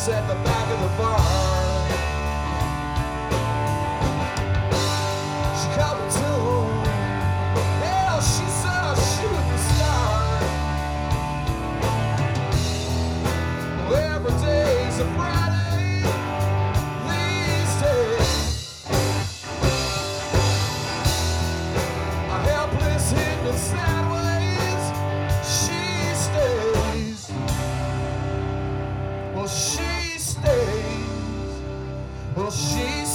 house at the back of the barn. She called me to. Hell, she said I shouldn't start. Well, every day's a Friday these days. A helpless hidden sideways. She stays. Well, she stays. Well, she